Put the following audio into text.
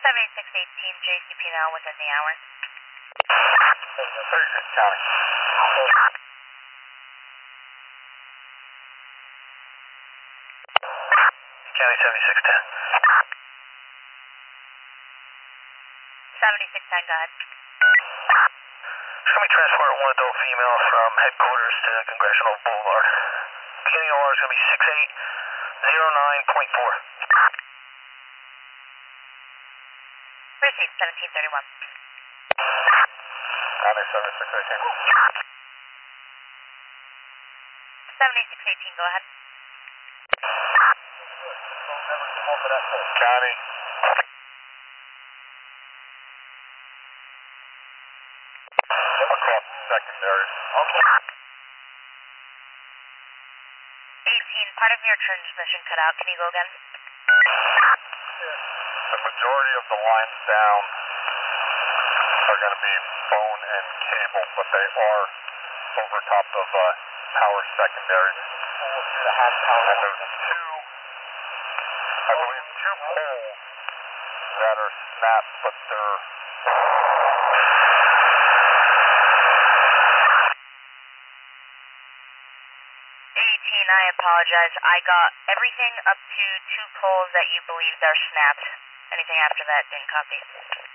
7618 JCP now within the hour. 36 County. County 7610. 7610, go ahead. Show me transport one adult female from headquarters to Congressional Boulevard. Beginning OR is going to be 6809.4. Proceed, 1731. County 7618. 7618, go ahead. County. Across secondary. Okay. 18, part of your transmission cut out. Can you go again? The majority of the lines down are going to be phone and cable, but they are over top of power secondary. And there's I believe two poles that are snapped, but they're 18, I apologize. I got everything up to 2 poles that you believed are snapped. Anything after that, didn't copy.